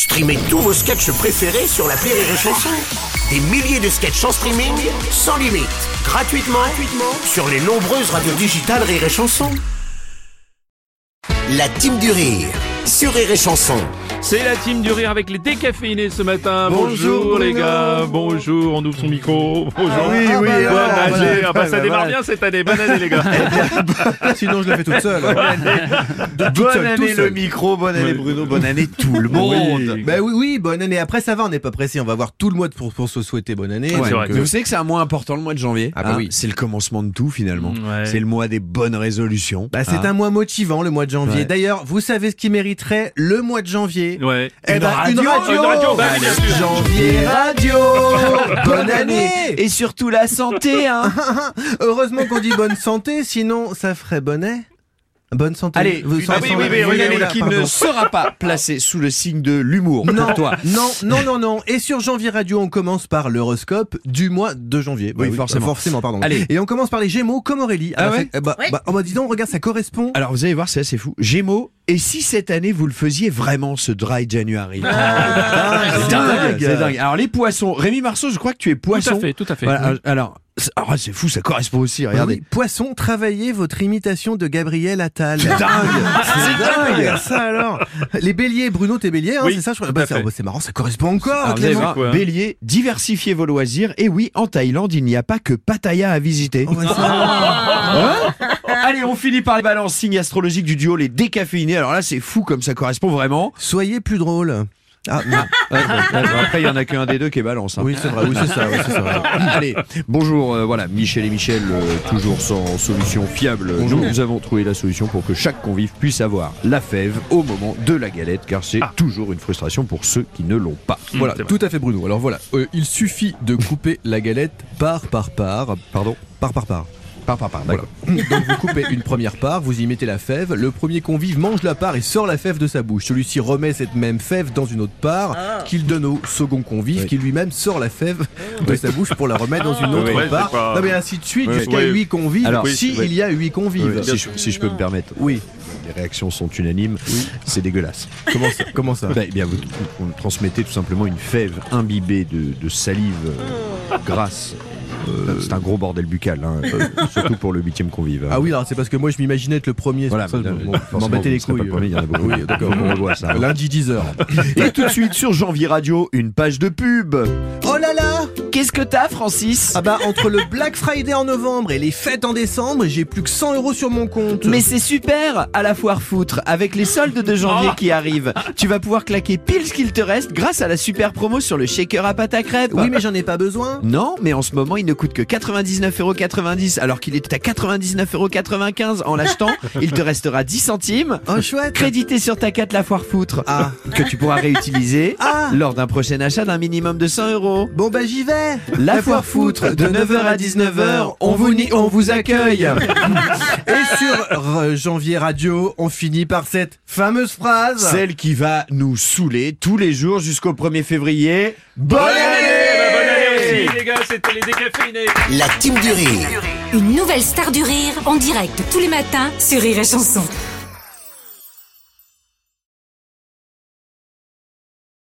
Streamez tous vos sketchs préférés sur l'appli Rire et Chanson. Des milliers de sketchs en streaming, sans limite, gratuitement sur les nombreuses radios digitales Rire et Chanson. La team du rire sur Rire et Chanson. C'est la team du rire avec les décaféinés ce matin. Bonjour les gars, bonjour, on ouvre son micro. Bonjour. Oui, bonne année. voilà. Ça démarre bien cette année. Bonne année les gars. Sinon je la fais toute seule. Bonne année le micro, bonne année Bruno, bonne année tout le monde. Oui, bonne année. Après ça va, on n'est pas pressé, on va avoir tout le mois pour se souhaiter bonne année. Ouais, c'est vrai. Mais vous savez que c'est un mois important le mois de janvier. Ah bah oui. C'est le commencement de tout finalement. Ouais. C'est le mois des bonnes résolutions. C'est un mois motivant le mois de janvier. Ouais. D'ailleurs, vous savez ce qui mériterait le mois de janvier? Ouais. Une radio. Bah, bien sûr. Janvier radio. Bonne année. Et surtout la santé, hein. Heureusement qu'on dit bonne santé, sinon ça ferait bonnet. Bonne santé. Allez, Vous une sentez- année qui ne sera pas placée sous le signe de l'humour pour toi. Non. Et sur Janvier Radio, on commence par l'horoscope du mois de janvier. Oui, forcément. Pardon. Allez. Et on commence par les Gémeaux, comme Aurélie. Ah ouais Dis donc, regarde, ça correspond. Alors vous allez voir, c'est assez fou. Gémeaux, et si cette année vous le faisiez vraiment ce dry January? C'est dingue. Alors les poissons, Rémi Marceau, je crois que tu es poisson. Tout à fait. Voilà, alors c'est fou, ça correspond aussi, regardez. Oui, Poisson, travaillez votre imitation de Gabriel Attal. C'est dingue. Ça alors. Les béliers, Bruno, t'es bélier, hein, Oui, c'est ça, je crois. tout à fait. C'est marrant, ça correspond encore. Alors, vous allez Clément. voir, Bélier, diversifiez vos loisirs. Et oui, en Thaïlande, il n'y a pas que Pattaya à visiter. Oh, ça. Allez, on finit par les balances, signes astrologiques du duo, les décaféinés. Alors là, c'est fou comme ça correspond vraiment. Soyez plus drôle. Après, il y en a qu'un des deux qui est balance. Hein. Oui, c'est vrai, c'est ça. Allez, bonjour, voilà, Michel et Michel, toujours sans solution fiable. Nous avons trouvé la solution pour que chaque convive puisse avoir la fève au moment de la galette, car c'est toujours une frustration pour ceux qui ne l'ont pas. Voilà, c'est vrai. tout à fait Bruno. Alors voilà, il suffit de couper la galette part par part. Pardon. Par. D'accord. Voilà. Donc vous coupez une première part, vous y mettez la fève, le premier convive mange la part et sort la fève de sa bouche. Celui-ci remet cette même fève dans une autre part qu'il donne au second convive qui lui-même sort la fève de sa bouche pour la remettre dans une autre Ouais, part. c'est pas- Non mais ainsi de suite Ouais, jusqu'à ouais. 8 convives Alors, il y a 8 convives. Si je peux me permettre. Oui, Les réactions sont unanimes. C'est dégueulasse. comment ça Eh bien, vous transmettez tout simplement une fève imbibée de salive grasse. C'est un gros bordel buccal, hein, surtout pour le 8e convive. Ah oui, alors c'est parce que moi je m'imaginais être le premier, Voilà, c'est pour ça que forcément, m'embêter les vous serez pas couilles. le premier, il y en a beaucoup. Oui, d'accord. On revoit ça. Lundi 10h. Et tout de suite sur Janvier Radio, une page de pub. Oh là là. Qu'est-ce que t'as, Francis? Ah bah entre le Black Friday en novembre et les fêtes en décembre, j'ai plus que 100 € sur mon compte. Mais c'est super à la foire foutre, avec les soldes de janvier qui arrivent. Tu vas pouvoir claquer pile ce qu'il te reste grâce à la super promo sur le shaker à pâte à crêpes. Oui mais j'en ai pas besoin. Non, mais en ce moment, il ne coûte que 99,90 € alors qu'il est à 99,95 € en l'achetant. Il te restera 10 centimes. Oh chouette. Crédité sur ta carte la foire foutre. Ah. Que tu pourras réutiliser lors d'un prochain achat d'un minimum de 100 €. Bon bah j'y vais. La foire foutre de 9h à 19h, on vous accueille. Et sur Janvier Radio, on finit par cette fameuse phrase. Celle qui va nous saouler tous les jours jusqu'au 1er février. Bonne Bonne année! année les gars, c'était les décaféinés. La team du rire. Une nouvelle star du rire en direct tous les matins sur Rire et Chanson.